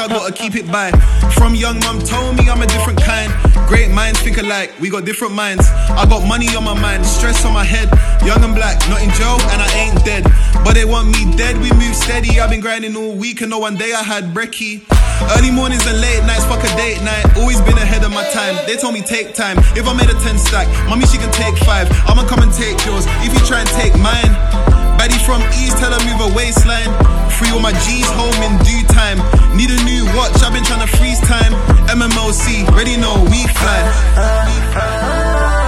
I gotta keep it by. From young mum told me I'm a different kind. Great minds think alike, we got different minds. I got money on my mind, stress on my head. Young and black, not in jail and I ain't dead. But they want me dead, we move steady. I've been grinding all week and no one day I had brekkie. Early mornings and late nights, fuck a date night. Always been ahead of my time, they told me take time. If I made a 10 stack, mommy she can take 5. I'ma come and take yours, if you try and take mine. Baddie from East, tell her move a waistline. Free all my G's home in due time. Need a new watch, I've been trying to freeze time. MMOC, ready no, we fly.